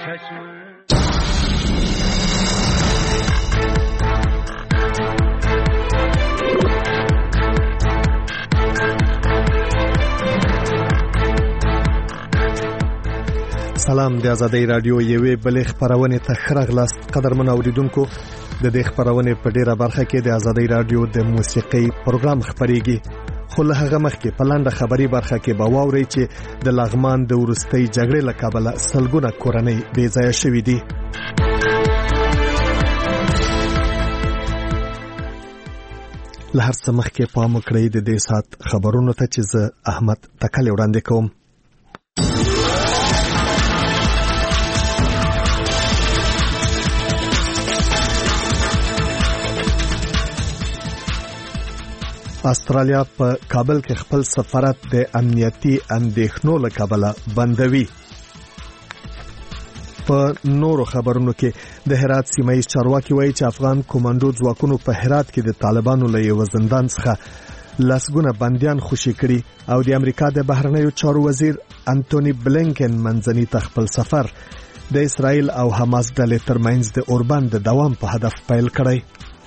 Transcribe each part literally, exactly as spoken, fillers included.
سلام، د آزادۍ رادیو یوې بلې خپرونې ته ښه راغلاست. قدرمن اوریدونکو، د دې خپرونې په ډیره برخه کې د آزادۍ رادیو د موسیقۍ پروګرام خپرېږي، خو له هغه مخکې په لنډه خبري برخه کې به واورئ چې د لغمان د وروستۍ جګړې له کبله سلګونه کورنۍ بې ځایه شوي دي. له هر څه مخکې پام وکړئ د دې ساعت خبرونو ته چې زه احمد تکل وړاندې کوم. استرالیا په کابل کې خپل سفارت د امنیتي اندېښنو له کبله بندوي. په نورو خبرونو کې د هرات سیمه ییز چارواکي وایي چې افغان کوماندو ځواکونو په هرات کې د طالبانو له یو زندان څخه لسګونه بندیان خوشي کړي او د امریکا د بهرنیو چارو وزیر انټونی بلینکن منځني خپل سفر د اسرائیل او حماس ډلې ترمنځ د اوربند د دوام په هدف پیل کړی.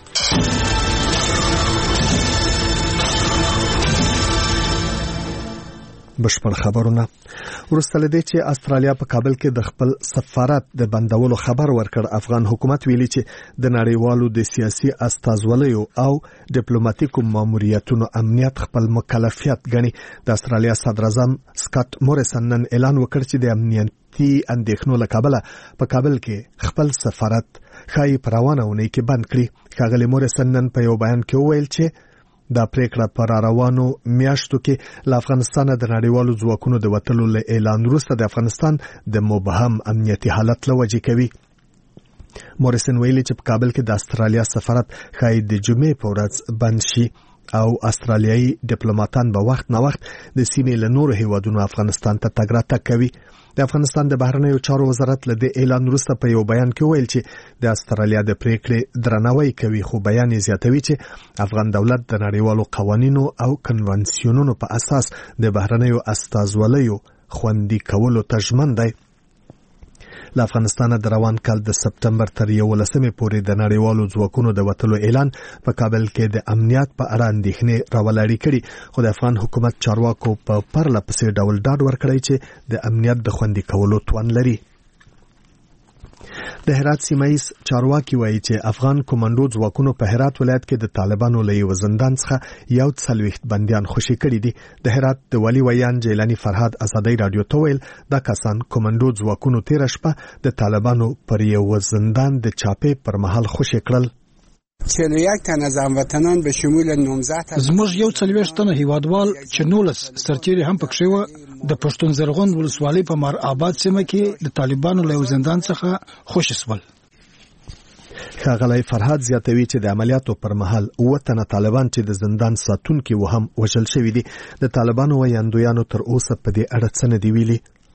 بشپړ خبرونه ورسته لدې چې استرالیا په کابل کې د خپل سفارت د بندولو خبر ورکړ. افغان حکومت ویلي چې د نړیوالو د سیاسي استازولیو او ډیپلوماټیکو ماموریتونو امنیت خپل مکلفیت ګڼي. د استرالیا صدر اعظم سکاټ موریسن نن اعلان وکړ چې د امنیتي اندېښنو له کبله په کابل کې خپل سفارت ښایي په روانه اونۍ کې بند کړي. ښاغلی موریسن نن په یو بیان کې وویل چې دا پریکړه پر روانو میاشتو کې له افغانستان د نړیوالو ځواکونو د وټلو له اعلان وروسته د افغانستان د مبهم امنیتي حالت لوجه کوي. موریسن ویلي چې په کابل کې د استرالیا سفارت ښایي د جمعې په ورځ بند شي او استرالیایي ډیپلوماټان به وخت نه وخت د سیمې له نورو هیوادونو افغانستان ته تګ راتګ کوي. د افغانستان د بهرنیو چارو وزارت له دې اعلان وروسته په یو بیان کې ویل چې د استرالیا د پریکړې درناوی کوي، خو بیان یې زیاتوي چې افغان دولت د نړیوالو قوانینو او کنوانسیونونو په اساس د بهرنیو استازولیو خوندي کولو ته ژمن دی. له افغانستان د روان کال د سپتمبر تر یولسمې پورې د نړیوالو ځواکونو د وټلو اعلان په کابل کې د امنیت په اړه اندېښنې راولاړې کړي، خو د افغان حکومت چارواکو په پرله پسې ډول ډاډ ورکړی چې د امنیت د خوندي کولو توان لري. د هرات سیمه ییز چارواکي وایي چې افغان کوماندو ځواکونو په هرات ولایت کې د طالبانو له یو زندان څخه یو څلوېښت بندیان خوشي کړي دي. د هرات د والي ویان جیلانی فرهاد آزادۍ رادیو ته ویل دا کسان کوماندو ځواکونو تېره شپه د طالبانو پر یو زندان د چاپې پر مهال خوشي کړل. چهل و یک تن از هموطنان به شمول نوزده تن زموږ یو څلوېښت تنه هیوادوال چې نولس سرتیري هم پکښې وو د پښتون زرغون ولسوالۍ په مار آباد سیمه کې د طالبانو له زندان څخه خوشي شول. ښاغلی فرهاد زیاتوي چې د عملیاتو پر مهال اووه تنه طالبان چې د زندان ساتونکي و هم وژل شوي دي. د طالبانو ویاندویانو تر اوسه په دې اړه څه نه دي ویلي.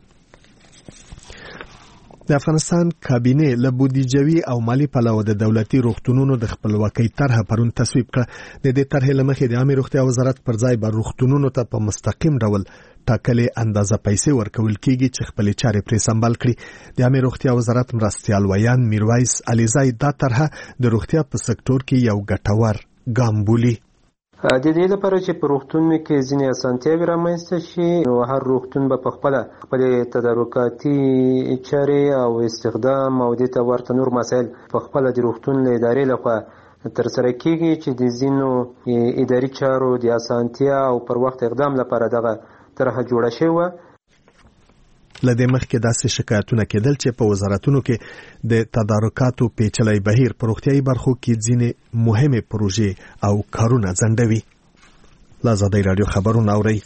د افغانستان کابینه له بودیجوي او مالی پلوه د دولتي روغتونونو د خپلواکۍ طرحه پرون تصویب کړه. د دې طرحې له مخې د عامه روغتیا وزارت پر ځای به روغتونونو ته په مستقیم ډول ټاکلې اندازه پیسې ورکول کیږي چې خپلې چارې پرې سمبال کړي. د عامه روغتیا وزارت مرستیال ویان میرویس علیزی دا طرحه د روغتیا په سکتور کې یو ګټور ګام بولي. د دې لپاره چې په روغتونونو کې ځینې اسانتیاوې رامنځته شي، نو هر روغتون به په خپله خپلې تدارکاتي چارې او استخدام او دې ته ورته نور مسایل په خپله د روغتون له ادارې لخوا ترسره کیږي چې د ځینو اداري چارو د اسانتیا او پر وخت اقدام لپاره دغه طرحه جوړه شوې وه. لدې مخکې داسې شکایتونه کېدل چې په وزارتونو کې د تدارکاتو پیچلی بهیر په روغتیایي برخو کې ځینې مهمې پروژې او کارونه ځنډوي. له آزادۍ رادیو خبرونه اورئ.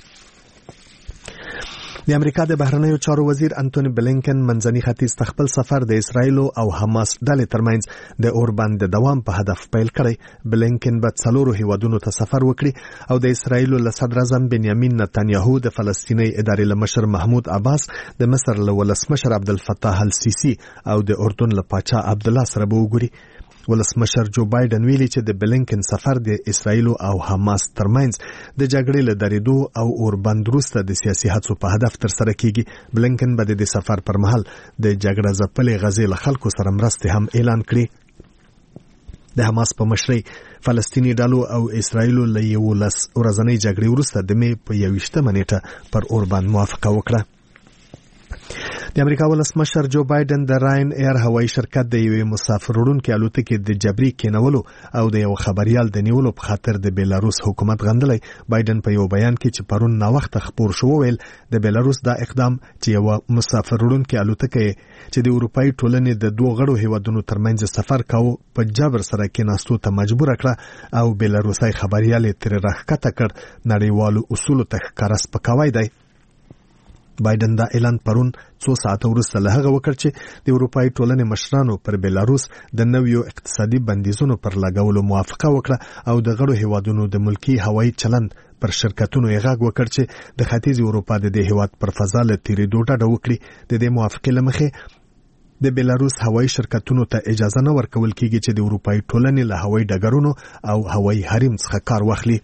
د امریکا د بهرنیو چارو وزیر انټونی بلینکن منځني ختیځ ته خپل سفر د اسرائیل او حماس ډلې ترمنځ د اوربند د دوام په هدف پیل کړی. بلینکن به څلورو هیوادونو ته سفر وکړي او د اسرائیل له صدر اعظم بنیامین نتانیاهو، د فلسطیني ادارې له مشر محمود عباس، د مصر له ولسمشر عبدالفتاح السیسی او د اردن له پاچا عبدالله سره به وګوري. ولسمشر جو بایدن ویلي چې د بلینکن سفر د اسرایل او حماس ترمنځ د جګړې له درېدو او اوربند وروسته د سیاسي هڅو په هدف ترسره کیږي. بلینکن به د سفر پر مهال د جګړه ځپلې غزې له خلکو سره مرستې هم اعلان کړي. د حماس په مشرۍ فلسطیني ډلو او اسرایل له یولس ورځنۍ جګړې وروسته د مې په یویشتمه نیټه پر اوربند موافقه وکړه. د امریکا ولسمشر جو بایدن د راین ایر هوایي شرکت د یوې مسافر وړونکې الوتکې د جبري کېنولو او د یو خبريال د نیولو په خاطر د بیلاروس حکومت غندلی. بایدن په یو بیان کې چې پرون ناوخته خپور شو وویل د بیلاروس دا اقدام چې یو مسافر وړونکې الوتکه چې د اروپאי ټولنې د دوه غړو هیوادونو ترمنځ سفر کاوه په جبر سره کېناستو ته مجبور کړه او بیلاروسي خبريال تر راښکته کړ. نړیوالو اصولو ته ښکاره سپکاوی دی. بایدن دا اعلان پرون څو ساعته وروسته له هغه وکړ چې د اروپאי ټولنې مشرانو پر بیلاروس د نویو اقتصادي بندیزونو پر لګولو موافقه وکړه او د غړو هیوادونو د ملکی هوایي چلند پر شرکتونو یې غږ وکړ چې د ختیځ اروپا د دې هیواد پر فضا له تیریدو ډډه وکړي. د دې موافقې له مخې د بیلاروس هوایي شرکتونو ته اجازه نه ورکول کیږي چې د اروپאי ټولنې له هوایي ډګرونو او هوایي حریم څخه کار واخلي.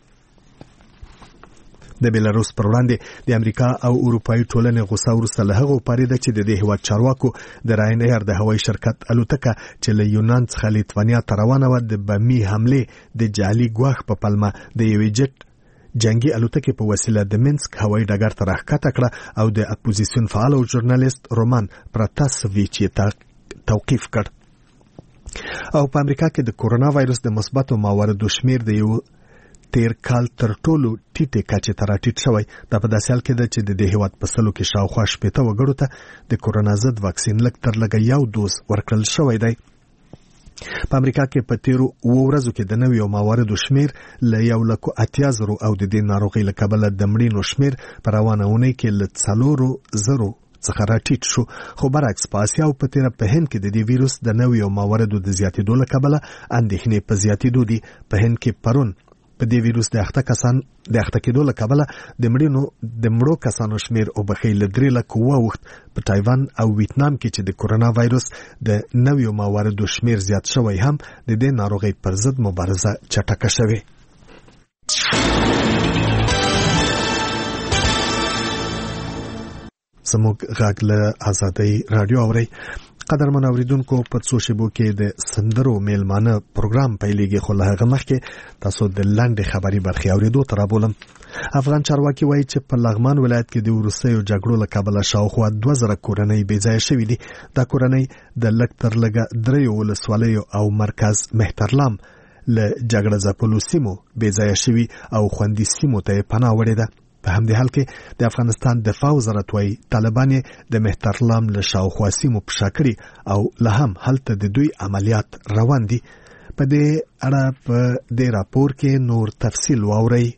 د بیلاروس پر وړاندې د امریکا او اروپאי ټولنې غوسه وروسته له هغه پاریده چې د دې هیواد چارواکو د راین ایر د هوایي شرکت الوتکه چې له یونان څخه لیتوانیا ته روانه وه د بمي حملې د جعلي ګواښ په پلمه د یوې جټ جنگي الوتکې په وسیله د منسک هوایي ډګر ته راښکته کړه او د اپوزیسیون فعال او ژورنالیست رومان پراتاسویچ یې توقیف کړ. او په امریکا کې د کورونا وایرس د مثبتو مواردو شمیر د یو تیر کال تر ټولو ټیټه کچه ته راټیټ شوی. دا په داسې حال کې ده چې د دې هیواد په سلو کې شاوخوا شپېته وګړو ته د کورونا ضد واکسین لږ تر لږه یو دوز ورکړل شوی دی. په امریکا کې په تیرو اوو ورځو کې د نویو مواردو شمیر له یو لکو اتیا زرو او د دې ناروغۍ له کبله د مړینو شمیر په روانه اونۍ کې له څلورو زرو څخه راټیټ شو. خو برعکس په اسیا او په تیره په هند کې د دې ویروس د نویو مواردو د زیاتېدو له کبله اندېښنې په زیاتېدو دي. په هند کې پرون په دې ویروس د اخته کسان د اخته کېدو له کبله د مړینو د مړو کسانو شمیر او بخیل له درې لکو واوښت. په تایوان او ویتنام کې چې د کورونا وایرس د نویو مواردو شمیر زیات شوی هم د دې ناروغۍ پر ضد مبارزه چټکه شوې. زموږ غږ له آزادۍ رادیو اورئ. قدرمن اوریدونکو په څو شیبو کې د سندرو میلمانه پروګرام پیلېږي، خو له هغه مخکې تاسو د لنډې خبري برخې اوریدو ته رابولم. افغان چارواکي وایي چې په لغمان ولایت کې د وروستیو جګړو له کبله شاوخوا دوه زره کورنۍ بېځایه شوي دي. دا کورنۍ د لږ تر لږه دریو ولسوالیو او مرکز مهترلام له جګړه ځپلو سیمو بېځایه شوي او خوندي سیمو ته یې پناه وړې ده. په همدې حال کې د افغانستان دفاع وزارت وایي طالبان یې د مهترلام له شاوخوا سیمو په شا کړي او لا هم هلته د دوی عملیات روان دي. په دې اړه په دې راپور کې نور تفصیل واورئ.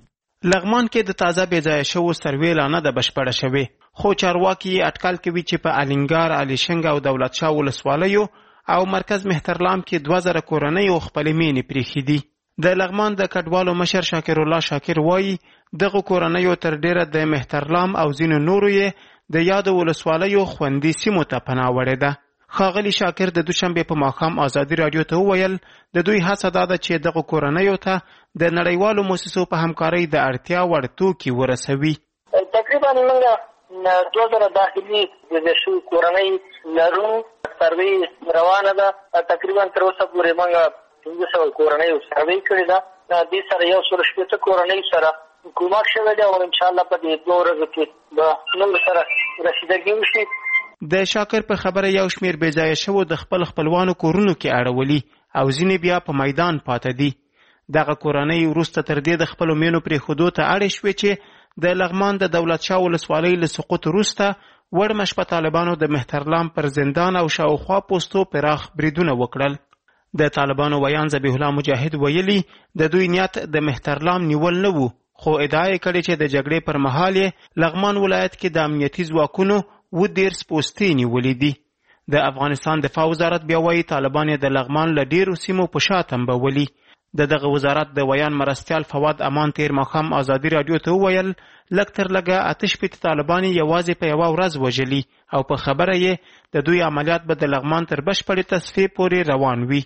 لغمان کې د تازه بېځایه شوو سروې لا نه ده بشپړه شوې، خو چارواکي اټکل کوي چې په الینګار، الیشنګ او دولت شاه ولسوالیو او مرکز مهترلام کې دوه زره کورنۍ خپلې مینې پرېښې دي. د لغمان د کډوالو مشر شاکر الله شاکر وایي دغه کورنیو تر ډیره د مهترلام او ځینو نورو یې د یادو ولسوالیو خوندي سیمو ته پناه وړې ده. ښاغلي شاکر د دوشنبې په ماښام ازادي راډیو ته وویل د دوی هڅه دا ده چې دغه کورنیو ته د نړیوالو مؤسسو په همکارۍ د اړتیا وړ توکي ورسوي. تقریبا موږ دوه زره داخلي د شو کورنۍ لرو، سروې روانه ده. تقریبا تر اوسه پورې موږ پنځه سوه کورنۍ سروې کړې ده. دې سره یو سل شپېته کورنۍ سره کومک شوی دی او انشاءالله په دې دوه ورځو کې به نور سره رسیدګي وشي. د شاکر په خبره یو شمیر بېځایه شوو د خپل خپلوانو کورونو کې اړولي او ځینې بیا په میدان پاته دي. دغه کورنۍ وروسته تر دې د خپلو مینو پرېښودو ته اړې شوې چې د لغمان د دولت شاه ولسوالۍ له سقوط وروسته وړ مشپه طالبانو د مهترلام پر زندان او شاوخوا پوستو پراخ بریدونه وکړل. د طالبانو ویان ذبیح الله مجاهد ویلي د دوی نیت د مهترلام نیول نه وو، خو ادعا یې کړې چې د جګړې پر مهال یې لغمان ولایت کې د امنیتي ځواکونو اووه دېرش پوستې نیولې دي. د افغانستان دفاع وزارت بیا وایي طالبان یې د لغمان له ډېرو سیمو په شا تنبولي. د دغه وزارت د ویان مرستیال فواد امان تیر ماښام ازادي راډیو ته وویل لږ تر لږه اته شپېته طالبان یوازې په یوه ورځ وژلي او په خبره یې د دوی عملیات به د لغمان تر بشپړې تصفیې پورې روان وي.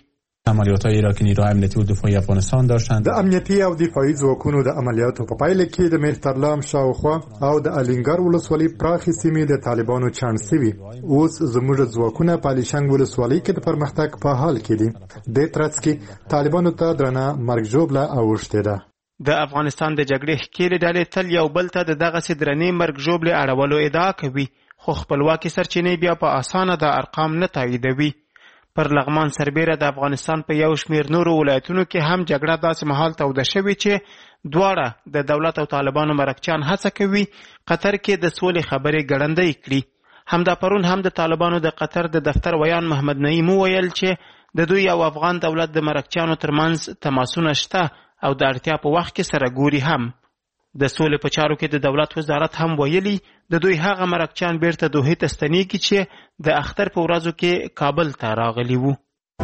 عملیات‌های را که نیروهای امنیتی و دفاعی افغانستان داشتند د امنیتي او دفاعي ځواکونو د عملیاتو په پایله کې د مهترلام شاوخوا او د الینګار ولسوالۍ پراخې سیمې د طالبانو چاڼ شوي. اوس زموږ ځواکونه په الیشنګ ولسوالۍ کې د پرمختګ په حال کې دي. د ترڅ کې طالبانو ته درنه مرګ ژوبله اوښتې ده. د افغانستان د جګړې ښکېلې ډلې تل یو بل ته د دغسې درنې مرګ ژوبلې اړولو ادعا کوي، خو خپلواکي سرچینې بیا په اسانه د ارقام نه تاییدوي. پر لغمان سربیره د افغانستان په یو شمیر نورو ولایتونو کې هم جګړه داسې مهال توده شوې چې دواړه د دولت او طالبانو مرکچیان هڅه کوي قطر کې د سولې خبرې ګړندۍ کړي. همدا پرون هم د طالبانو د قطر د دفتر ویان محمد نعیم وویل چې د دوی او افغان دولت د مرکچیانو ترمنځ تماسونه شته او د اړتیا په وخت کې سره ګوري هم. د سولې په چارو کې د دولت وزارت هم ویلي د دوی هغه مرکچیان بیرته دوحې ته ستنېږي چې د اختر په ورځو کې کابل ته راغلي وو.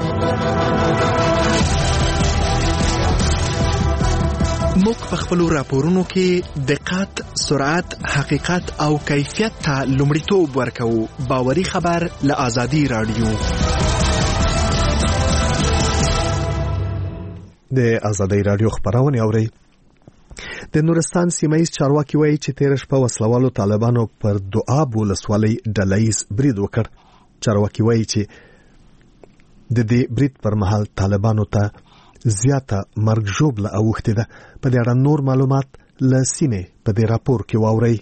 موږ په خپلو راپورونو کې دقت، سرعت، حقیقت او کیفیت ته لومړیتوب ورکوو. باوري خبر له آزادي راډیو. د آزادي راډیو خبرونه اورئ. د نورستان سیمایي چارواکي وایي چې تیر شپه وسلوالو طالبانو پر دواب ولسوالۍ ډلهییز برید وکړ. چارواکي وایي چې د دې برید پر مهال طالبانو ته زیاته مرګ ژوبله اوښتې ده. په دې اړه نور معلومات له سیمې په دې راپور کې واورئ.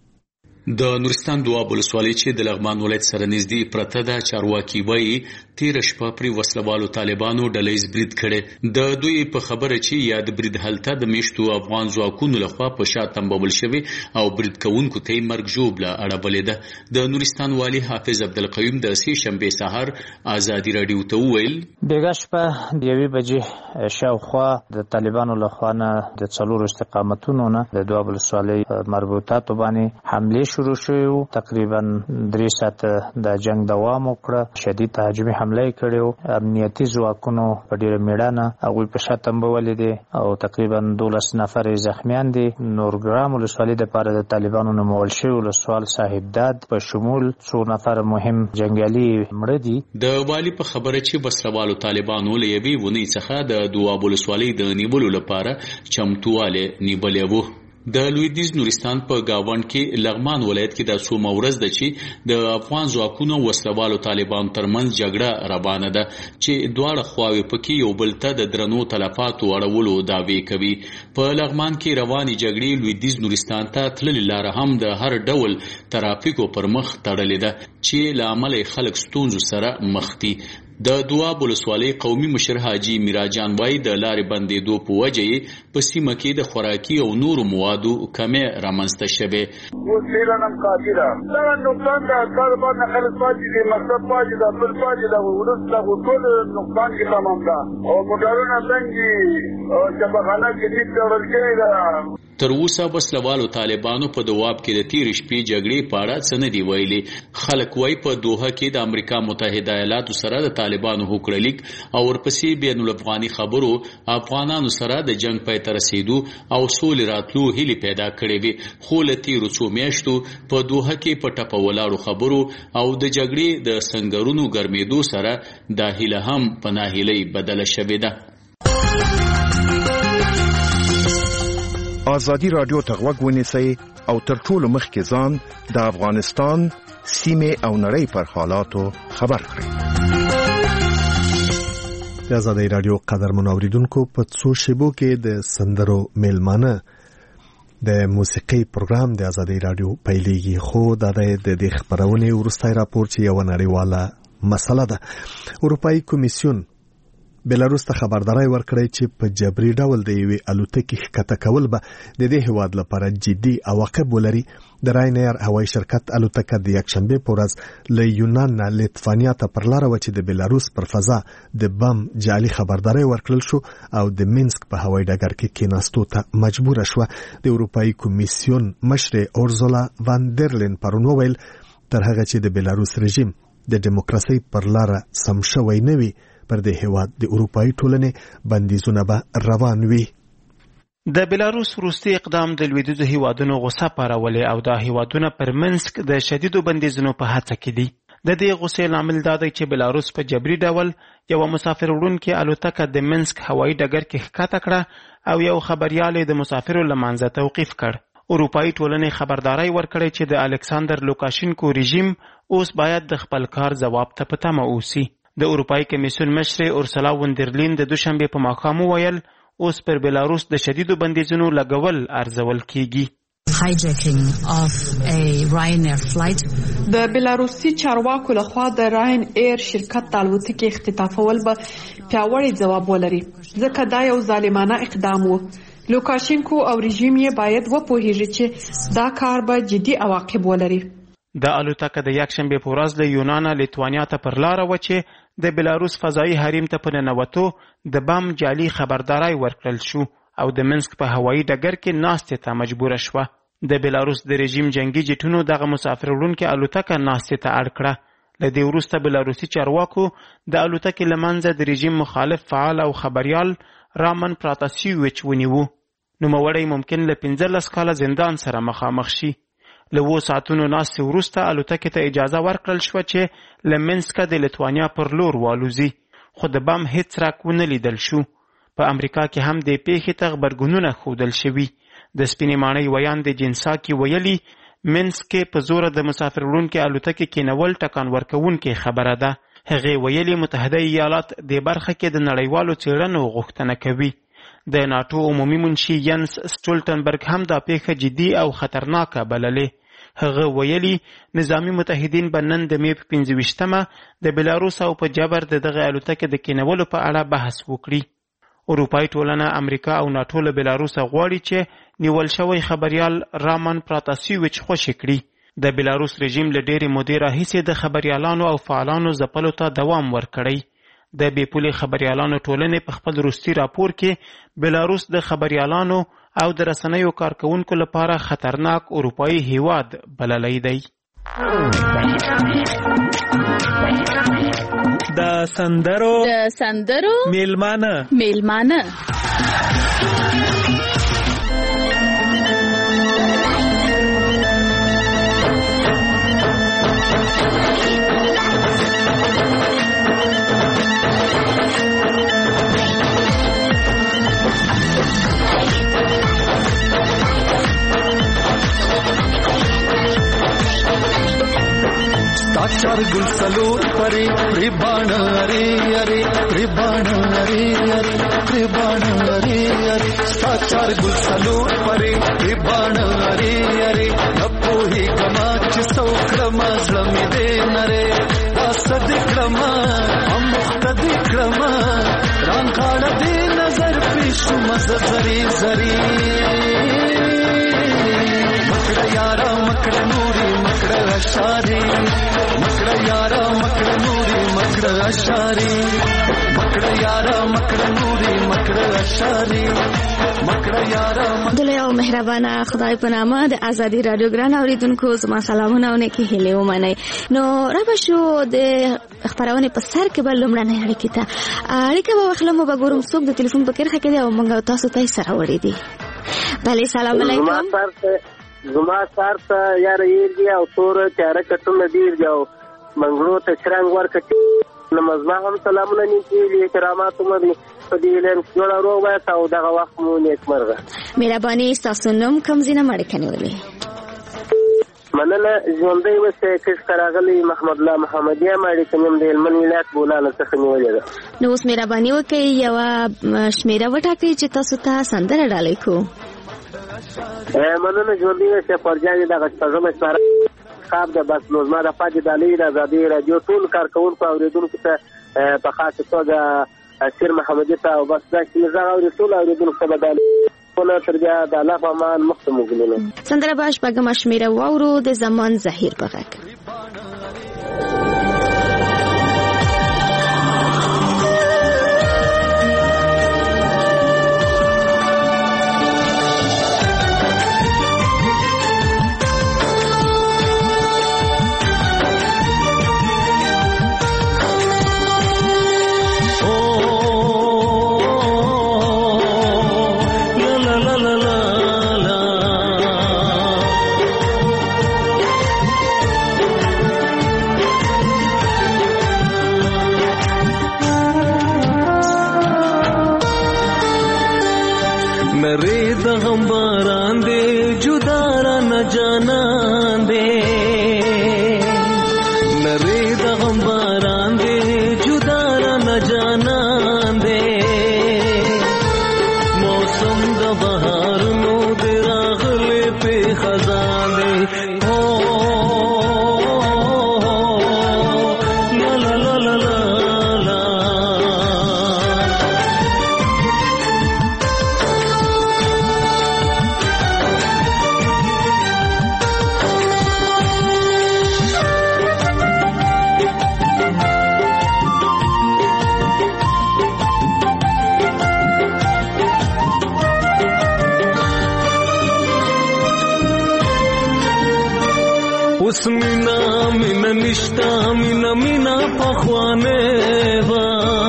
د نورستان دواب ولسوالۍ چې د لغمان ولایت سره نږدې پرته ده، چارواکي وایي تیر شپه پرې وسلوالو طالبانو ډلهییز برید کړی. د دوی په خبره چې یا د برید هلته د میشتو افغان ځواکونو لخوا په شا تنبول شوي او برید کوونکو ته یې مرګ ژوبله اړولې ده. د نورستان والي حافظ عبدالقیوم د سې شنبې سهار آزادي راډیو ته وویل بیګا شپه د یوې بجې شاوخوا د طالبانو لخوا نه د څلورو استقامتونو نه د دواب ولسوالۍ مربوطاتو باندې حملې شروع شوې وو. تقریبا درې ساعته د جنگ دوام وکړه. شدید تهاجمي حمله یې کړې وه. امنیتي ځواکونو په ډېره مېړانه هغوی په شا تنبولې دي او تقریبا دولس نفر یې زخمیان دي. نورګرام ولسوالۍ دپاره د طالبانو نومول شوي ولسوال صاحب داد په شمول څو نفر مهم جنګیالي مړه دي. د والي په خبره چې بسروالو طالبانو له یوې اونۍ څخه د دواب ولسوالۍ د نیولو لپاره چمتووالی نیولی و. د لویدیځ نورستان په گاوند کې لغمان ولایت کې د څو ورځ ده چې د افغان ځواکونو وسلوالو طالبانو ترمنځ جګړه روانه ده چې دواړه خواوې پکې یو بل ته د درنو تلفاتو اړولو دعوې کوي. په لغمان کې روانې جګړې لویدیځ نورستان ته تللې لاره هم د هر ډول ترافیکو پر مخ تړلې ده چې له امله خلک ستونزو سره مخ دي. د دواب ولسوالۍ قومي مشر حاجي میراجان وایي د لارې بندېدو په وجه یې په سیمه کې د خوراکي او نورو موادو کمې رامنځته شوې. اوس فعلا هم کافي ده. دغه نقصان د کاروبار نه خلک پاتې دي، مصرف پاتې ده، بل پاتې ده. وروسته خو ټول نقصان کې تمام ده او موټرونه تنګ دي او چپخانه کې لیک تړل شوې ده. تر اوسه وسلوالو طالبانو په دواب کې د تیر شپې جګړې په اړه څه نه دي ویلي. خلک وایي په دوحه کې د امریکا متحده ایالاتو سره د طالبانو هوکړه لیک او ورپسې بین الافغاني خبرو افغانانو سره د جنگ پای ته رسیدو او سولې راتلو هیلې پیدا کړې وي. خو له تیرو څو میاشتو په دوحه کې په ټپه ولاړو خبرو او د جګړې د سنگرونو ګرمېدو سره دا هیله هم په ناهیلۍ بدله شوې ده. آزادی رادیو ته غوږ ونیسئ او تر ټولو مخکې ځان د افغانستان سیمې او نړۍ پر حالاتو خبر کړئ. د آزادی رادیو قدرمن اوریدونکو په څو شیبو کې د سندرو میلمانه د موسیقي پروګرام د آزادی رادیو پیلېږي. خو دا د دې خبرونې وروستی راپور چې یو نړیواله مسله ده. اروپایي کمیسیون بلاروس ته خبرداري ورکړی چې په جبري ډول د یوې الوتکې ښکته کول به د دې هیواد لپاره جدي عواقب ولري. د راینایر هوایي شرکت الوتکه د یکشنبې په ورځ له یونان نه لیتوانیا ته پر لاره وه چې د بلاروس پر فضا د بم جعلي خبرداری ورکړل شو او د مینسک په هوایي ډګر کې کېناستو ته مجبوره شوه. د اروپایي کمیسیون مشرې اورزولا وان درلین پرون وویل تر هغه چې د بلاروس رژیم د دیموکراسۍ پر لاره سم شوی نه وي پر دې هیواد د اروپایي ټولنې بندیزونه به روان وي. د بلاروس وروستي اقدام د لویدیځو هیوادونو غوسه پارولې او دا هیوادونه پر منسک د شدیدو بندیزونو په هڅه کې دي. د دې غوسې لامل دا دی چې بلاروس په جبري ډول یو مسافر وړونکي الوتکه د منسک هوایي ډګر کې ښکته کړه او یو خبریال د مسافرو له منځه توقیف کړ. اروپایي ټولنې خبرداري ورکړې چې د الکساندر لوکاشینکو رژیم اوس باید د خپل کار ځواب ته په تمه اوسي. د اروپایي کمیسیون مشر اورسلا وندرلین د دوشنبه په ماښام وویل اوس پر بلاروس د شدیدو بندیزونو لګول ارزول کیږي. د بلاروسي چارواکو لخوا د راین ایر شرکت د الوتکې اختطافول به پیاوړی ځواب ولري ځکه دا یو ظالمانه اقدام و. لوکاشینکو او رژیم یې باید وپوهیږي چې دا کار به جدي عواقب ولري. د الوتکه د یکشنبه په ورځ له یونانه لیتوانیا ته پر لاره و چې د بلاروس فضایي حریم ته په ننوتو د بم جعلي خبرداري ورکړل شو او د منسک په هوایي ډګر کې ناستې ته مجبوره شوه. د بلاروس د رژیم جنگي جټونو دغه مسافر وړونکي الوتکه ناستې ته اړ کړه. له دې وروسته بلاروسي چارواکو د الوتکې له منځه د رژیم مخالف فعال او خبریال رامن پراتاسیویچ ونیوه. نوموړی ممکن له پنځلس کاله زندان سره مخامخ شي. له اووه ساعتونو ناستې وروسته الوتکې ته اجازه ورکړل شوه چې له منسکه د لیتوانیا پر لور والوزي، خو د بم هیڅ څرک ونه لیدل شو. په امریکا کې هم د پیښې ته غبرګونونه ښودل شوي. د سپینې ماڼۍ ویان د جنساکي ویلي منسک په زوره د مسافر وړونکي الوتکې کېنول ټکان ورکوونکې خبره ده. هغې ویلي متحده ایالات دې برخه کې د نړیوالو څېړنو غوښتنه کوي. د ناټو عمومي منشي ینس سټولټنبرګ هم دا پیښه جدي او خطرناکه بللې. هغه ویلي نظامي متحدین به نن د مې په پنځه ویشتمه د بلاروس او په جبر د دغه الوتکې د کېنولو په اړه بحث وکړي. اروپایي ټولنه امریکا او ناټو له بلاروسه غواړي چې نیول شوی خبریال رامن پراتاسیویچ خوشي کړي. د بلاروس رژیم له ډېرې مودې راهیسې د خبریالانو او فعالانو ځپلو ته دوام ورکړی. د بې پولې خبریالانو ټولنې په خپل وروستي راپور کې بلاروس د خبریالانو او د رسنیو کارکونکو لپاره خطرناک اروپایي هیواد بللی دی. د سندرو د سندرو میلمانه میلمانه चार गुल सलूर परे रिबाण अरे अरे रिबाण अरे अरे रिबाण अरे अरे चार गुल सलूर परे रिबाण अरे अरे नपो ही गमाच सौ क्रम जमी दे नरे असद क्रम अमुख्तद क्रम रांकाड़ दे नजर पिशु मज जरी जरी मकड़ यारा मकड़ नूरी मकड़ अशारी मकड़ यारा मकड़ नूरी मकड़ अशारी मकड़ यारा मकड़ नूरी مکړه اشاری مکړه یارا دله او مهربانه خدای په نامه د ازادي رادیو ګران اوریدونکو زما سلامونه او نیکی هیله ومنئ. نو را شو د خبرونه په سر کې بل لمړنه اړیکه ته اړیکه به وخلمو به ګورم څوک د ټلیفون په کرخه کې دی او موږ تاسو ته سره وړي دي. بله سلام علیکم. زما سار ته یار یې دی او تور چاره کټو ندیر جاو منګړو ته شرنګ ورکټ نمازما هم سلامونه نیکی کرامات مری په دې لن جوړ ورو وای تاو دغه وخت مو نیک مرغه مهرباني تاسو نوم کوم زینه مړ کنيولې مننه ژوندۍ وسه کښ کراغلی محمد الله محمدیه مړ کنیم د علم ولایت بولانه څخه نیولې ده. نو اوس مهرباني وکړئ یو شمیره وټاکئ چې تاسو ته سندره ډالۍ کو. مننه ژوندۍ وسه پرځای دغه څنګه سره خاب ده بس نو زما د پاتې دالۍ د ازادي رادیو ټول کارکونکو اوریدونکو ته په خاصه توګه اسیر محمدی ته او بس دا چې زغ او ټول اوریدونکو ته دالۍ کوله تر بیا د الله په امان مخته موږ سندره باش بګم شمیره وورو د زمان زهیر بغک. مینا مینا پخوانه وا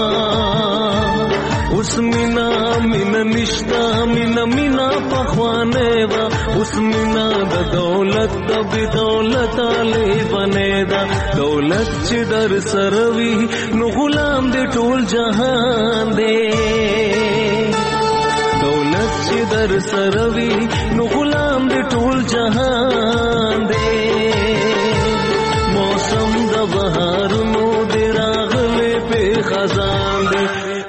اوس مینا مینا نشتا مینا مینا پخوانه وا اوس مینا د دولت د بی دولت علی بنے دا دولت چې در سروي نو غلام دې ټول جهان دې دولت چې در سروي نو غلام دې ټول جهان دې موسم د بهار نو دې راغله په خزان دې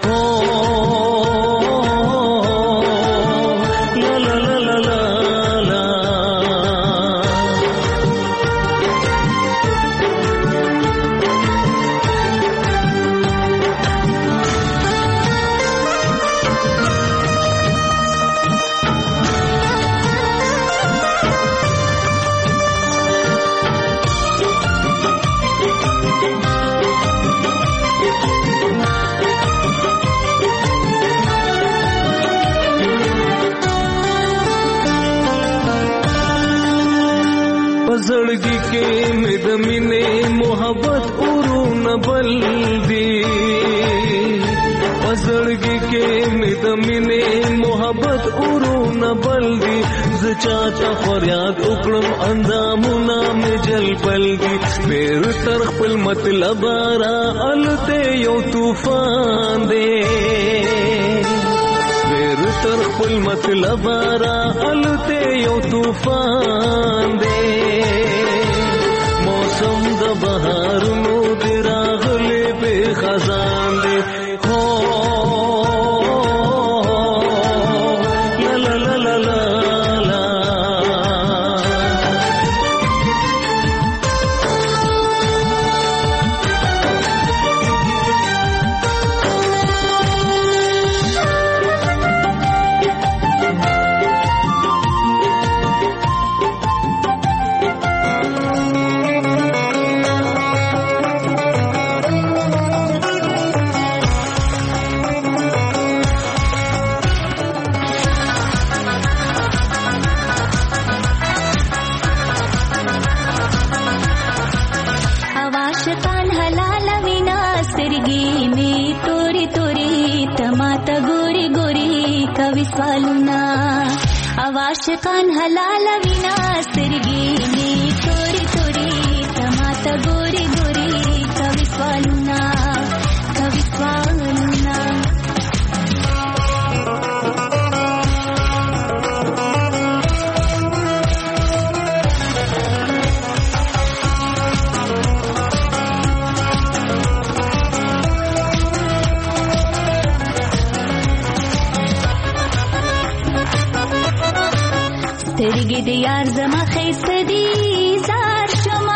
زړګي کې مې د مینې محبت اورونه بل دي زړګي کې مې د مینې محبت اورونه بل دي ز چاته فریاد وکړم اندامونه مې جل بل دي مېر تر خپل مطلب را الته یو طوفان دی مېر تر خپل مطلب را الته یو طوفان دی موسم د بهار نو دی راغله په خزان دی هو لا لا لا لا لا आशिकान हलाल विना सिरगी में तोरी तोरी टमाटा गोरी गोरी कवि स्वालुना कवि स्वालुना سترګې د یار زما خیسته دي زار شما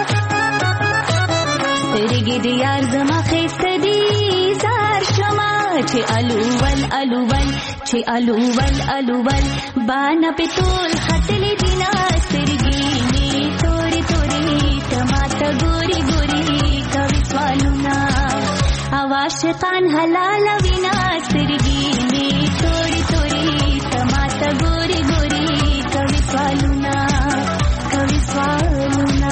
سترګې د یار زما خیسته دي زار شما چې الول الول چې الول الول باندې په ټول خطلې دینا سترګې می توري توري ټماټا ګوري ګوري کوي سوالونه عاشقان حلال وینا سترګې می توري توري ټماټا ګوري ګوري کوي سوالونه کوي سوالونه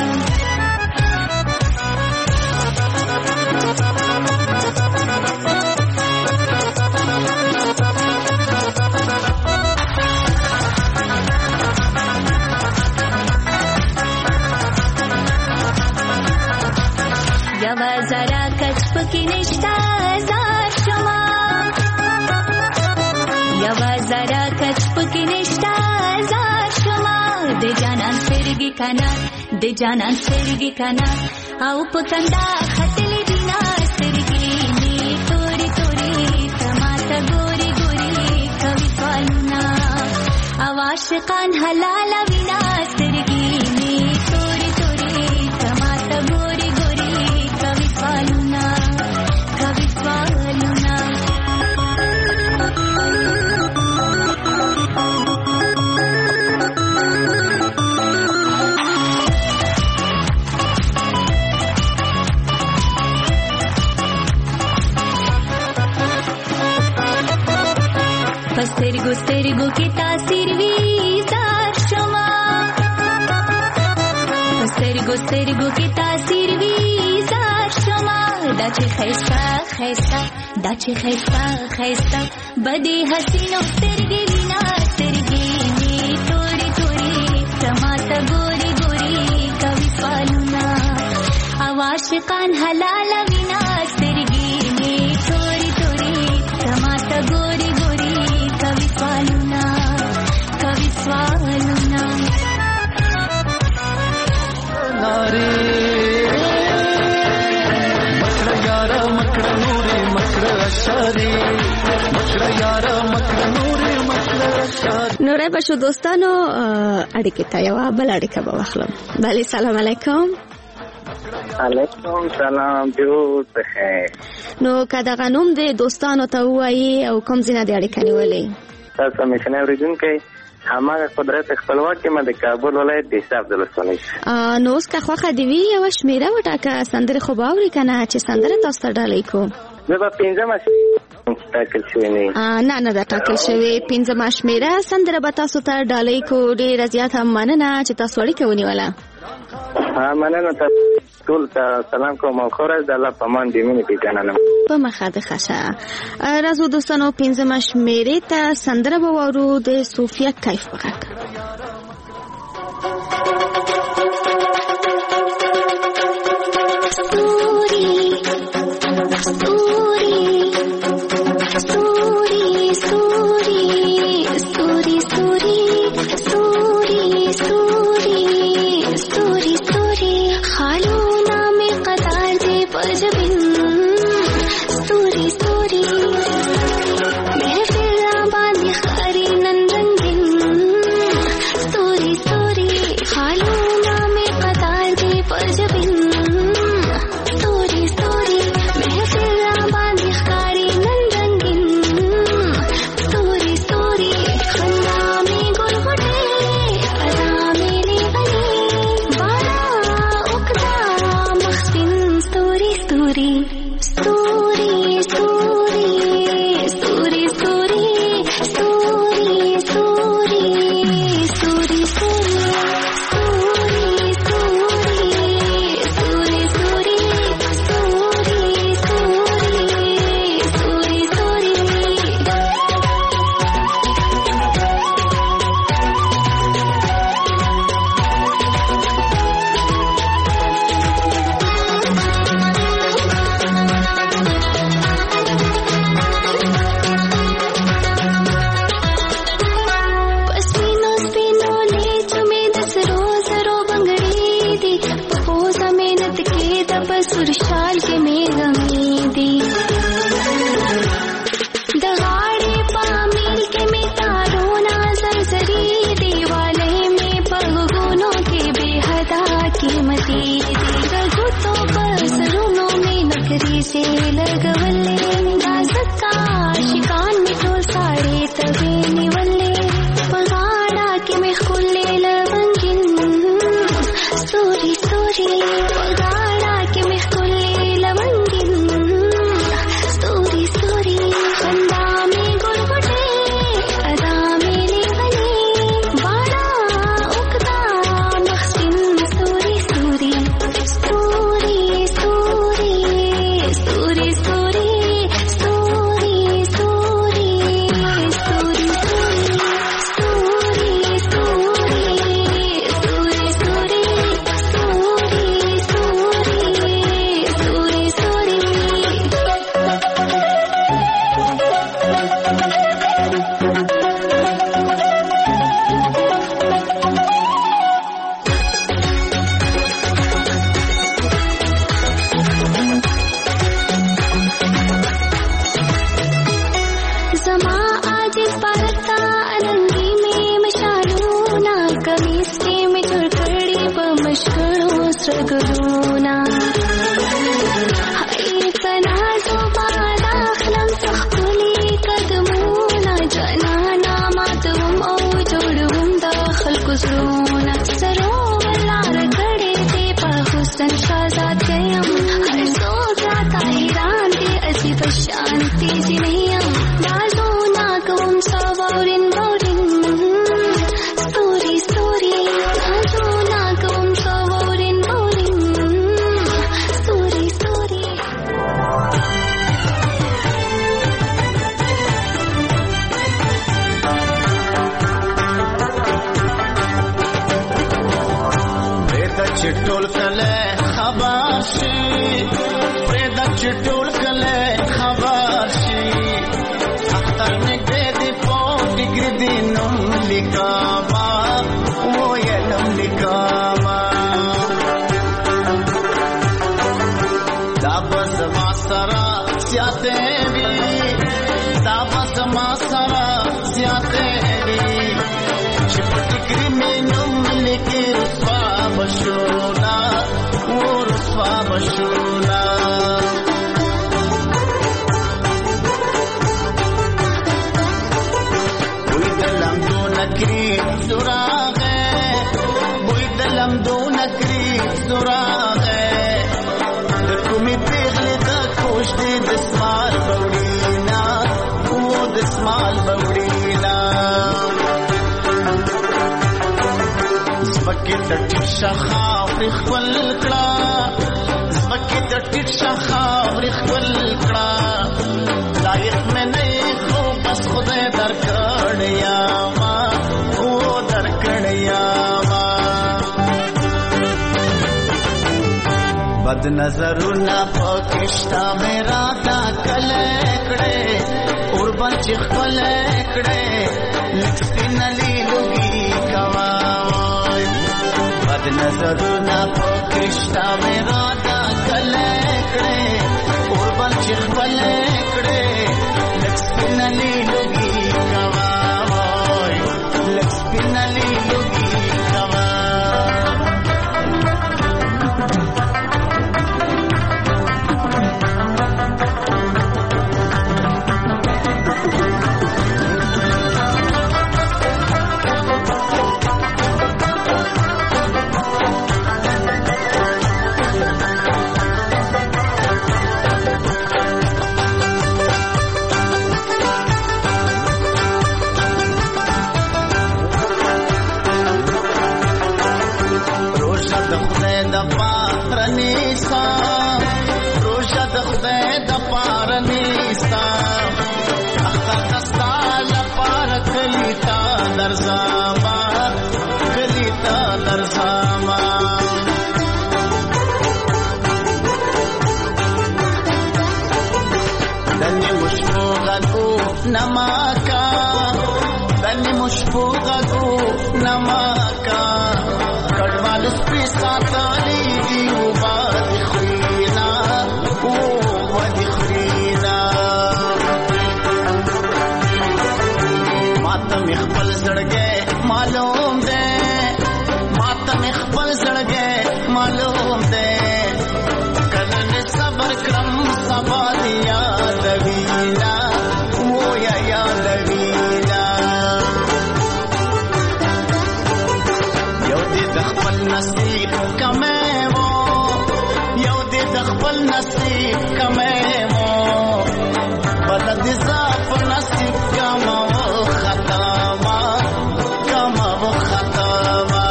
یوا زرا کچ پکی نشتا زار شما یوا زرا کچ پکی نشتا زار شما د جانان سرگی کنا د جانان سرگی کنا او پکندا خطلی دینا سرگی نی توری توری ټماټا ګوري ګوري کوي سوالونه او عاشقان حلال وینا سرگی نی توری توری ټماټا ګوري ګوري کوي سوالونه کوي سوالونه سترګو سترګو کې تاثیر وی زار شما سترګو سترګو کې تاثیر وی زار دا چې خیستا خیستا دا چې خیستا خیستا بدې حسینو سترګې وینا سترګې می تورې تورې تماته ګوري ګوري کوي پالونا عاشقان حلال وینا سترګې می تورې تورې تماته ګوري ګوري کوي پالونا کوي سوالونا ناري مکړه یارا مکړه نوري مکړه اشاري مکړه یارا مکړه نوري مکړه اشاري نورای بشو دوستانو اړیکې ته یو بل اړیکه به واخلم. بله سلام علیکم. علیکم سلام جو بخیر. نو که دغه نوم د دوستانو ته ووایي او کوم ځای نه د اړیکه نیولې؟ تاسو مشنه اوریدونکي هماغه قدرت خپلواک کې ما د کابل ولایت د حساب دلسونی نو اوس که خوخه دی وی یو شمیره وټاکه سندره خو باوري کنه چې سندره تاسو ته ډالۍ کو زه په پنځمه ټاکل شوی نه نه نه دا ټاکل شوی پنځمه شمیره سندره به تاسو ته ډالۍ کو. ډېر زیات هم مننه چې تاسو اړیکه ونیوله. ها مننه تاسو ټول ته سلام کوم او خورز د الله په مان دې مینه پیژنم په مخه د خشه. راځو دوستانو پنځمه شمیره ته سندره به وورو د صوفیا کیف په غږ. Story ټول کله خبر شي اختر نګدې دی په ډګر دی نوم لیکما و یا نوم لیکما دا بس ما سره سیاته وی دا بس ما سره سیاته وی چې په ډګر می نوم لیکي رسوا بشونا و رسوا بشونا سراغ بوی دلم دو نکری سراغ دکمی پیغلی دا کوش دی دسمال بوڑینا او دسمال بوڑینا زبکی تٹی شخاف رخول کڑا زبکی تٹی شخاف رخول کڑا لائق میں نئی خو بس خود در کڑیا بد نظرونه پکشتا میرا دا کله کړه اور بچ خپل کړه لکسپینلی لوګي کواوي بد نظرونه پکشتا میرا دا کله کړه اور بچ خپل کړه لکسپینلی لوګي کواوي لکسپینلی لوګي نماکا دنی مشبوغگو نماکا کڑوال سپی ساتالی دیو بادی خورینا او بادی خورینا ماتم اخبل زڑگے معلوم دے ماتم اخبل زڑگے معلوم دے کنن صبر کرم سبا دیا دوینا نصیب کمه وو یو دې د خپل نصیب کمه وو بد دې ځاپ نصیب کما وو خطا ما کما وو خطا ما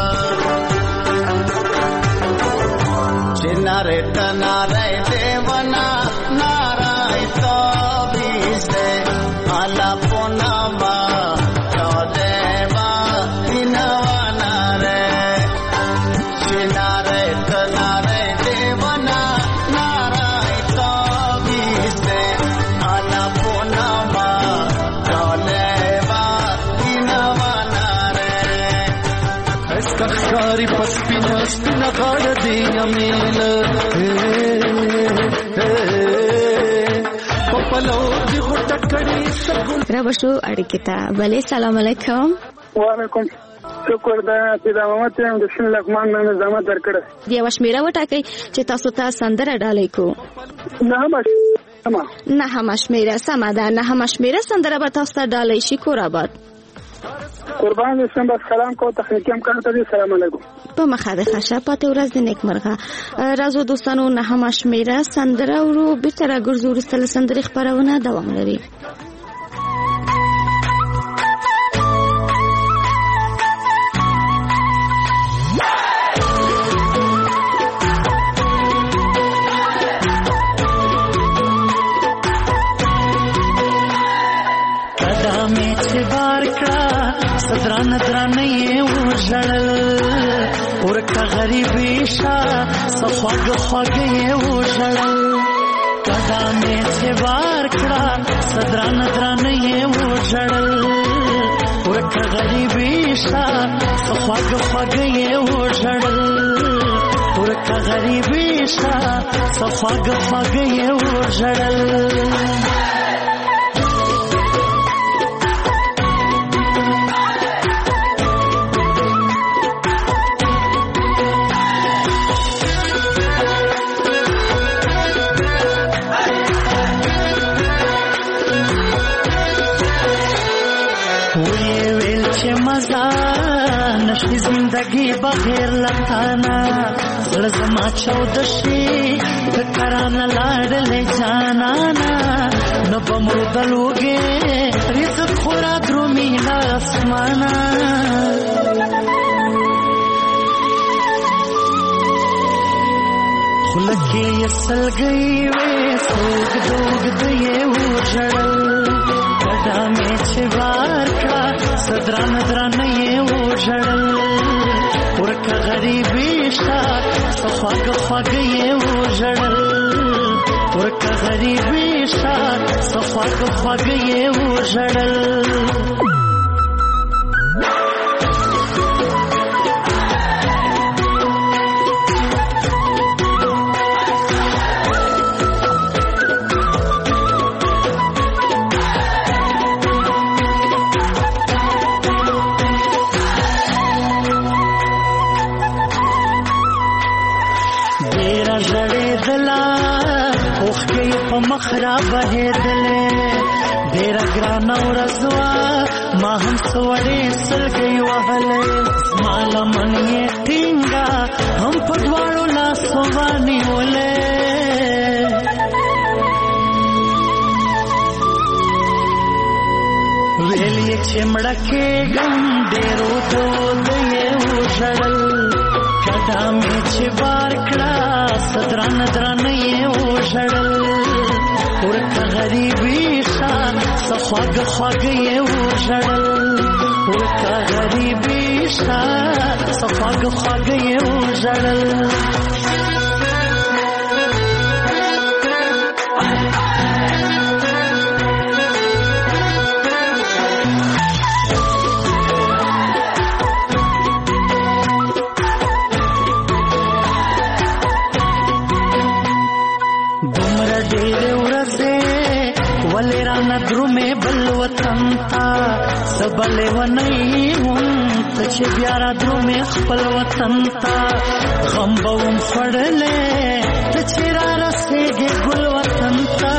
چناره تناره دیوانا نارای تو بیسته الا پونا ما تو دیوا دینوانا کاری پسپینا سپینا غاڑ دی امیل پپلو دی غټ کړي سګل را بشو اړیکه ته بلې سلام علیکم وعلیکم شکر دا چې دا مامته هم د شین لقمان نن زحمت درکړه دی وشمیره وټاکي چې تاسو ته سندره ډالې کو نه مش نه همشمیره سم ده نه همشمیره سندره به تاسو ته ډالې شي کوراباد قربان شم بس سلام کو تخنیکی هم کار ته سلام علیکم په مخه د خشه پاتې ورځ د نیکمرغه رازو دوستانو نه همشمیره سندره ورو بیرته راګرځو ورستله سندري خبرونه دوام لري دران دران یې وژړل ورکه غریبې شا صفاګ خواږه یې وژړل مې چې بار کړه صدران دران یې وژړل ورکه غریبي شته خواږ خواږ یې وژړل ورکه غریبي شته خواږ خواږ یې وژړل نشي زندگی بغیر لطانا زما چودشي کرانه لاړلې جانانا نو بمردلوګي رزق خورا درومي لاسمانا خلکې یسلګي وې سوګ دوګ دې وژړل کډا مې چې وار کړه صدران دران یې وژړل ورکه غریبي شته خواږ خواږ یې وژړل ورکه غریبي شته خواږ خواږ یې وژړل مخرا بهدلې ډېر ګران ورځوا ما هم سوړې سلګي وهلې مال منې ټینګا هم په دواړو لاسو باندې ولې ویلې چې مړکه ګم ډېرو دود یې وژړل کډا مې چې بار کړه صدران دران یې وژړل ورکه غریبي شته خواږ خواږ یې وژړل ورکه غریبي شته خواږ خواږ یې وژړل درومې بل وطن تا سبلې ونی هم ته چې بیا را درومې خپل وطن تا غم به وم فړلې ته چې را رسېږې ګل وطن تا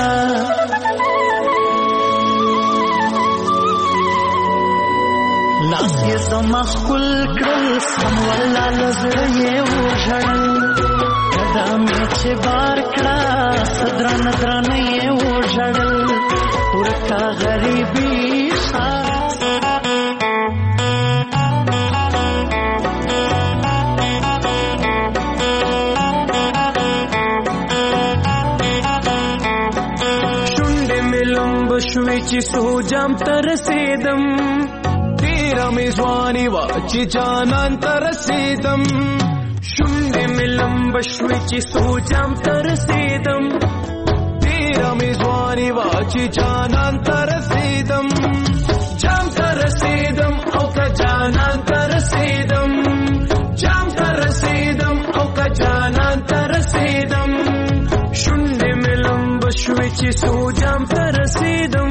لاس یې زما ښکل کړل سم والله له زړه یې وژړل کډا مې چې بار کړه صدران دران یې وژړل ورکه غریبي شته شونډې مې لمبه شوې چې سوجام ته رسېدم تېره مې ځواني وه چې جانان ته رسېدم شونډې مې لمبه شوې چې سوجام ته رسېدم مې ځواني وه چې جانان ته رسېدم جام ته رسېدم او که جانان ته رسېدم جام ته رسېدم او که جانان ته رسېدم شونډې مې لمبه شوې چې څو جام ته رسېدم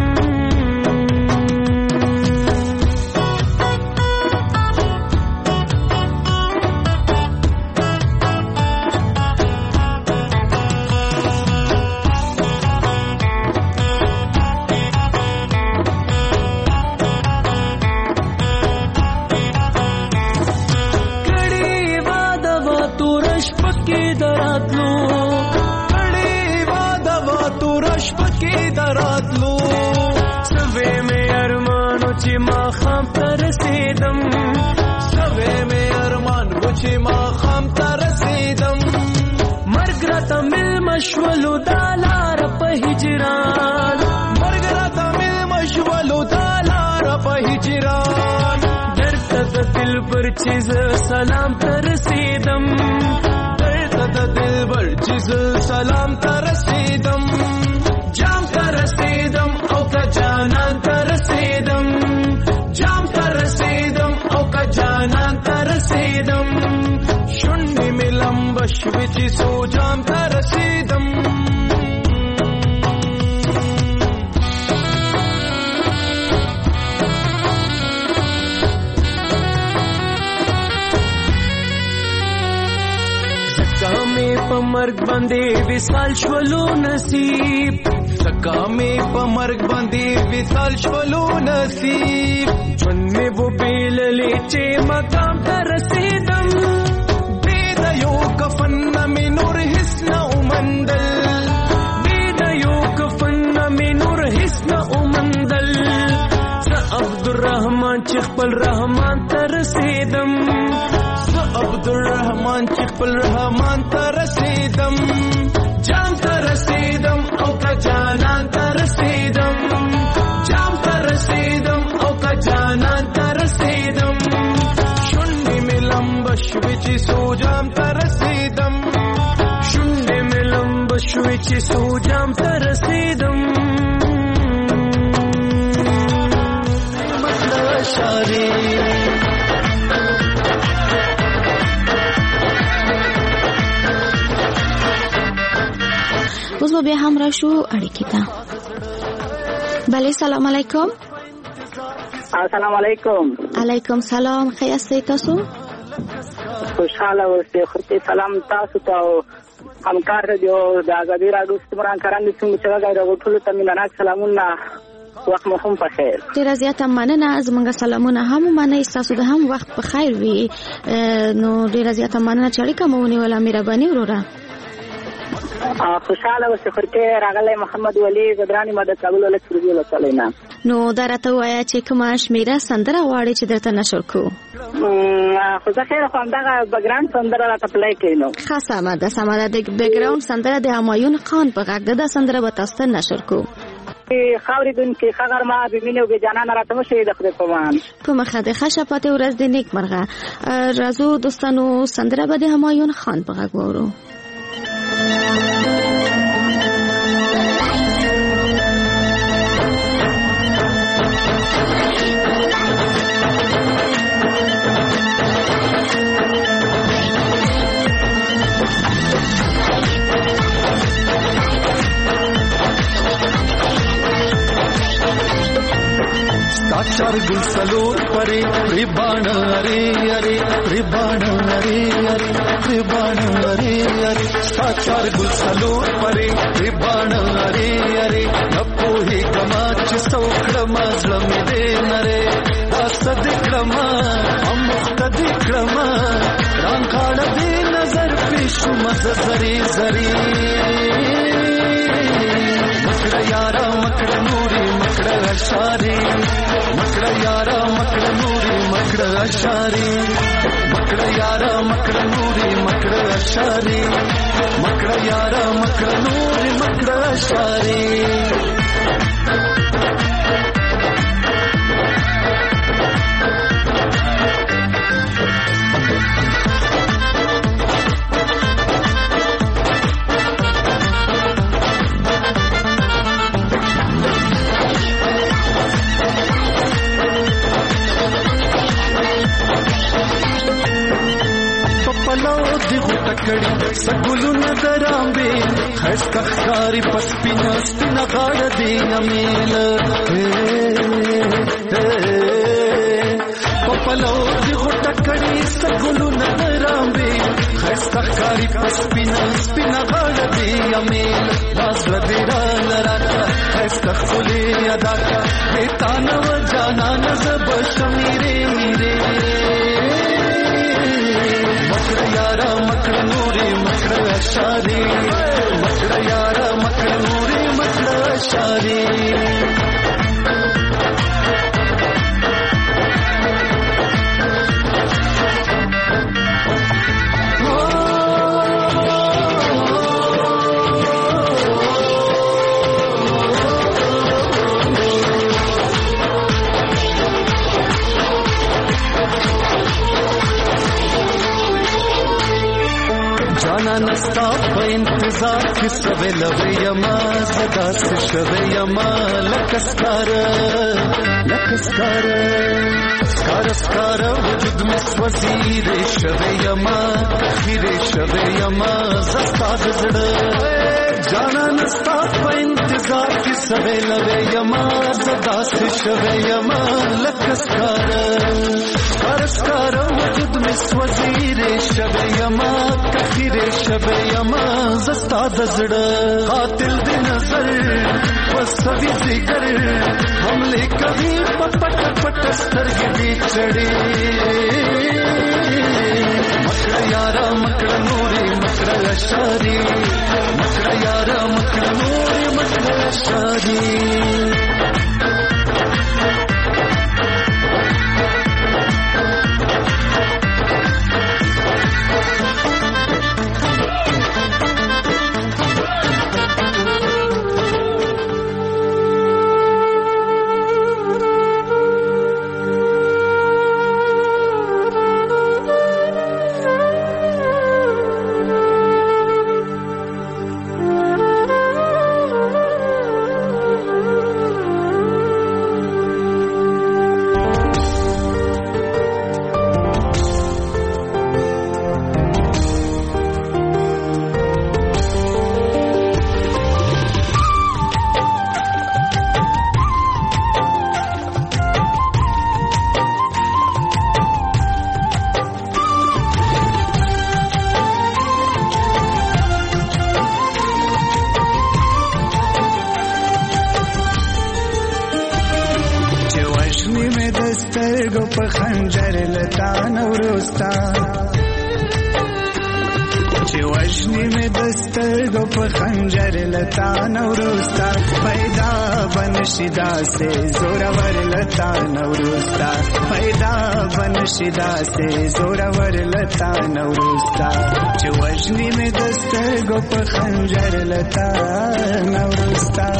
مشولو دالار په هجران مرګ راته مل مشولو دالار په هجران درته د دل پر چیز سلام تر رسیدم درته د دل پر چیز سلام تر رسیدم شوې چې سو جام ته رسیدم زکامې په مرګ باندې وصال شولو نصیب زکامې په مرګ باندې وصال شولو نصیب ژوند مې و بیللې چې مقام ته رسیدم بې د یو کفن نه مې نور هېڅ نه ومندل بې د یو کفن نه مې نور هېڅ نه ومندل زه عبدالرحمن چې خپل رحمان ته رسیدم عبدالرحمن چې خپل رحمان ته رسیدم جام ته رسیدم او که جانان ته رسیدم جام ته رسیدم او که جانان ته رسیدم شونډې مې لمبه شوې چې سو جام ته رسیدم شونډې مې لمبه شوې چې سو جام ته رسیدم مطلب شاري اوس به هم راشو اړیکې ته. بله سلام علیکم. السلام علیکم. علیکم سلام. ښه یاستئ تاسو؟ خوشحاله اوسئ. خو سلام تاسو ته او همکار رادیو د ازادي راډیو ستمران کاران دي څنګه چې راغلی ټولو ته مینناک سلامونه وخت مو هم په خیر. ډېره زیاته مننه. زموږ سلامونه هم ومنئ. ستاسو د هم وخت په خیر وي. نو ډېره زیاته مننه چې اړیکه مو ونیوله. مهرباني وروره. خوشحاله اوسئ. خورکې راغلی محمد ولی زدراني ما د کابل ولایت سروبي ولسوالۍ نه. نو دا راته ووایه چې کومه شمېره سندره غواړې چې درته نشر کړو؟ خو زه خیر خو همدغه بګراونډ سندره راته پلی کړئ نو. ښه سمه ده سمه ده. د بګراونډ سندره د همایون خان په غږ ده. دا سندره به تاسو ته نشر کړو. خاورېدونکي ښه غرمه بې مینې او بې جانانه راته مه شئ د خدای په امان. په مخه د ښه شپاتې ورځ د نیکمرغه. راځو دوستانو سندره به د همایون خان په غږ واورو. चार गुल सलोर परे रिबाण अरे अरे रिबाण अरे अरे रिबाण अरे अरे चार गुल सलोर परे रिबाण अरे अरे नपो ही गमाच सौक्रमा जमी दे नरे वासद क्रमा अमुक्त क्रमा रांकाळ दे नजर पेशु मज जरी जरी मकड़ यारा मकड़ नूरी मकड़ अशारी मकड़ यारा मकड़ नूरी मकड़ अशारी मकड़ यारा मकड़ नूरी मकड़ अशारी मकड़ यारा मकड़ नूरी मकड़ अशारी सगुलु नजरांबे खस्ता खारी पस्पिना स्पिना गाड़ दे अमील पपलो दिगो टकड़ी सगुलु नजरांबे खस्ता खारी पस्पिना स्पिना गाड़ दे अमील लाज लदेरा लराका खस्ता खुले अदा का बेताना व जाना नजब शमीरे मीरे मकड़ यारा मकड़ नूरी मकड़ अशारी मकड़ यारा मकड़ नूरी मकड़ अशारी نستا په انتظار کې سوي لوي یما زدا څه شوي یما لکسکار لکسکار سکار سکار وجود مې سوځي دې شوي یما خیره شوي یما زستا زړه جانا نستا په انتظار کې سوي لوي یما زدا څه شوي یما لکسکار سکار سکار وجود مې سوځي دې شوي یما خیره شوي یما زستا زړه قاتل دې نظر وسوي ذکر حمله کبھی پپٹ پٹ سترګې دې چړې مکړه یارا مکړه نورې مکړه شادي مکړه یارا مکړه نورې مکړه شادي شدا سے زورور لتا نوروستا پیدا بن شدا سے زورور لتا نوروستا چې وجنی می دستر گو په خنجر لتا نوروستا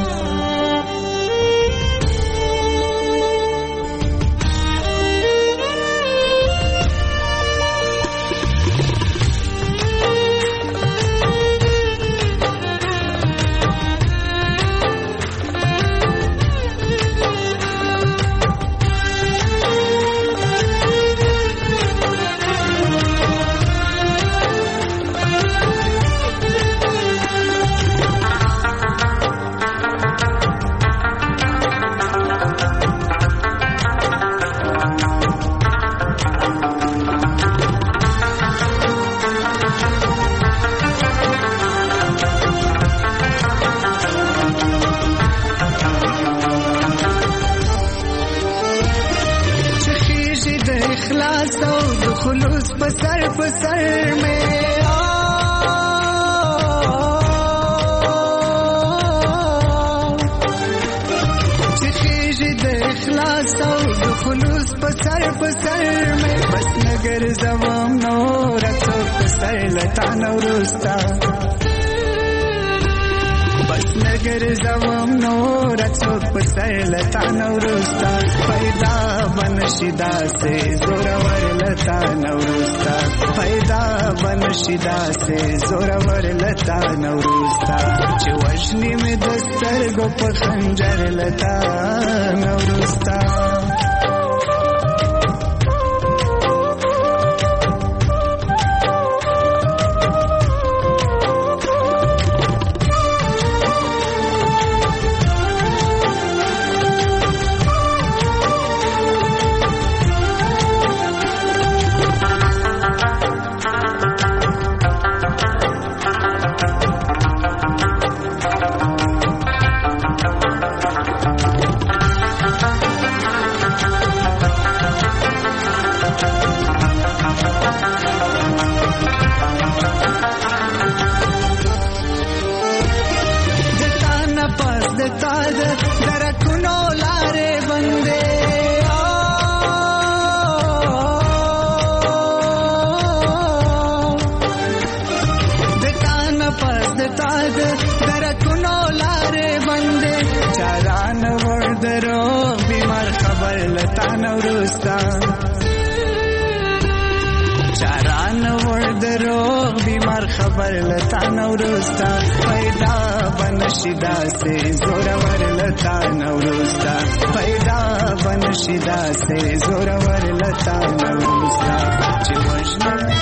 شدا سے زورور لتا نوروستا پیدا بن شدا سے زورور لتا نوروستا چې وجنی می دستر گو په خنجر لتا نوروستا Charan word the road مار خبر لتا نوروستا پیدا بنشدا سے زورور لتا نوروستا پیدا بنشدا سے زورور لتا نوروستا چې وژنه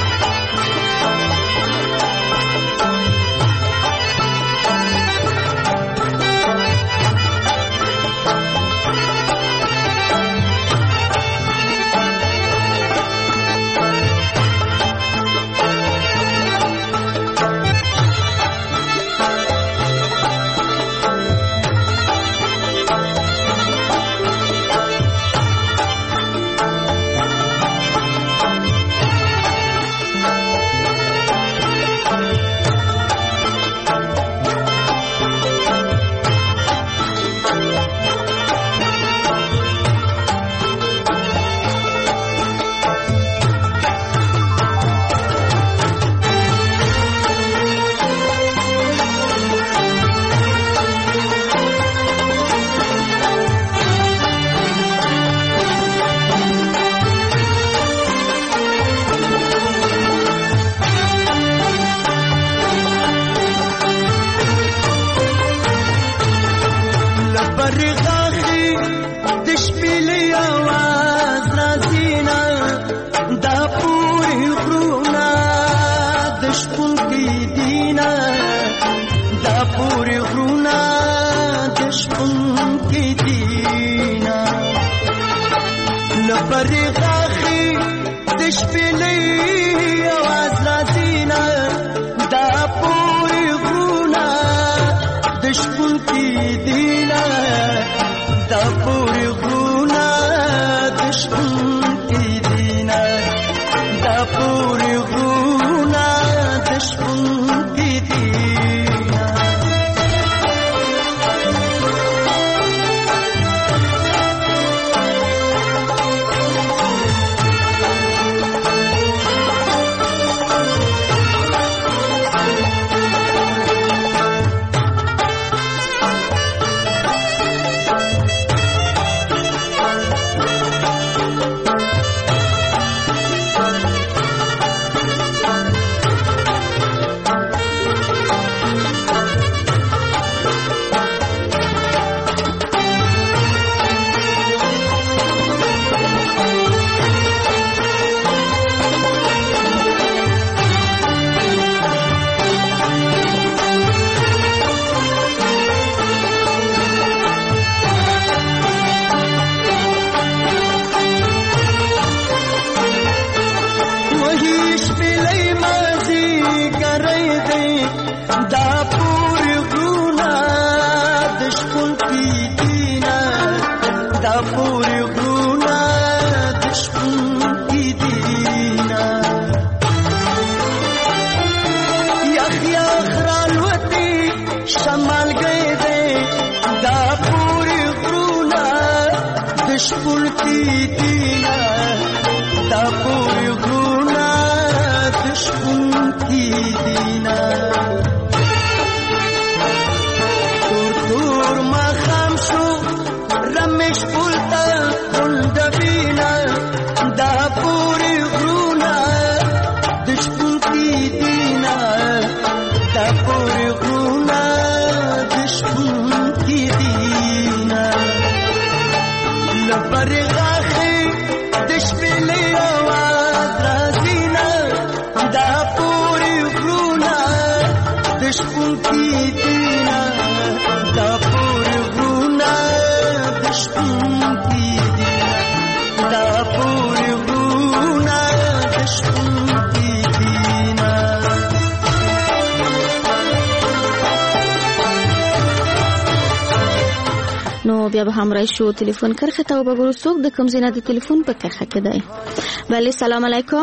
بیا به هم راشو تلیفون کرخه ته وګورو څوک د کوم ځای نه د تلیفون په کرخه کې دی. بله سلام علیکم.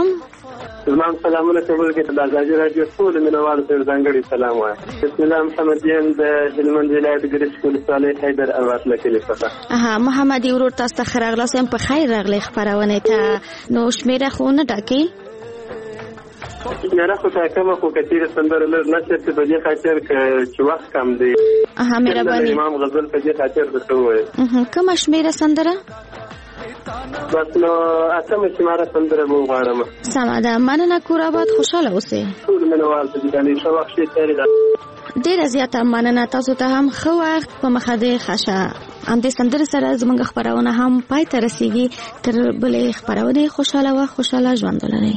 زما سلامونه کول کې د ازادي رادیو ټول مینوالو ته ځانګړي سلام وایم. بسم الله محمد یم د هلمند ولایت ګریس ولسوالۍ حیدر اباد له کلي څخه. اها محمد ورور تاسو ته خیر راغلاست په خیر راغلی خبرونه ته نو شمیره خو نه ډاکې میرا خو ته کومه خو کثیر سندره لر نشته په دې خاطر چې وخت کم دی. اها مهرباني امام غزل په دې خاطر درته وایي. اها کومه شمیره سندره بس نو اتمه شماره سندره مو غواړم. سمه ده، مننه. کور آباد، خوشاله اوسئ. ټول مینوال ته د ښه وخت تیری ده. ډیره زیاته مننه. تاسو ته هم ښه وخت په مخه دی. ښه همدې سندرې سره زموږ خپرونه هم پای ته رسیږي. تر بلې خپرونې خوشاله وخت، خوشاله ژوند ولرئ.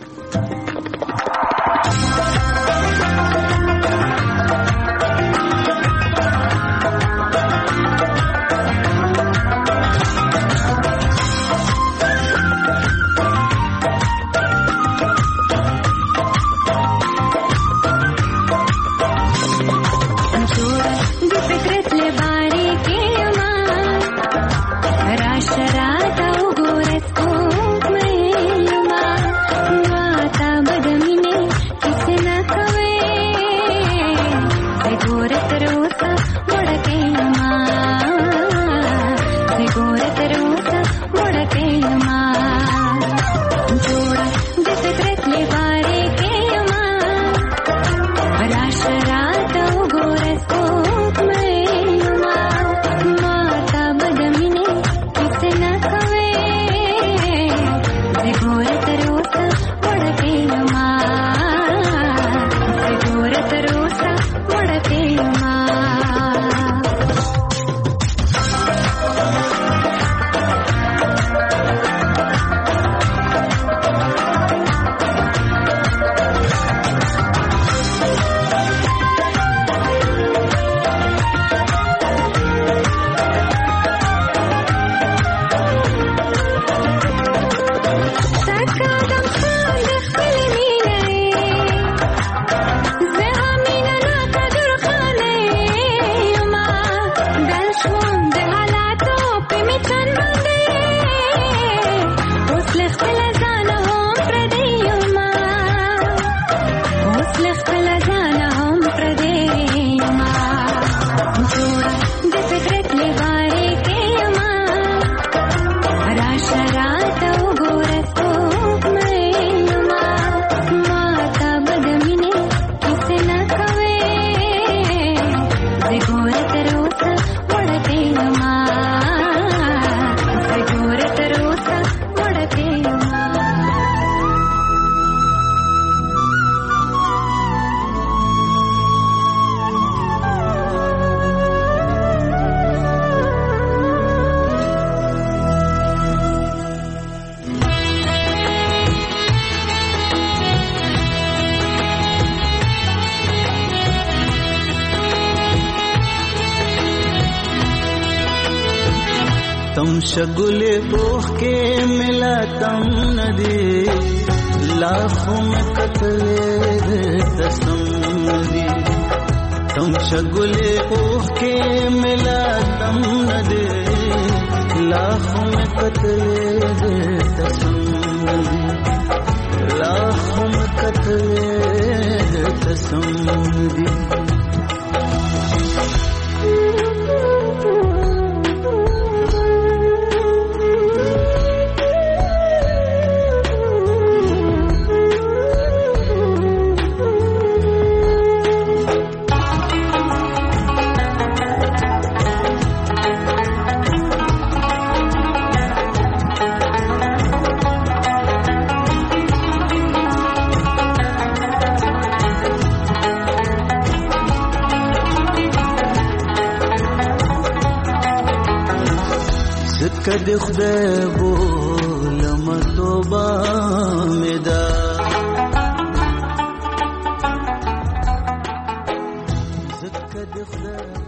शगुले बोह के मिला तम नदी लाखों में कतले तसम्मदी तुम शगुले बोह के मिला तम नदी लाखों में कतले तसम्मदी लाखों में कतले तसम्मदी کدی خدای بولم توبه مدا زکه د خدای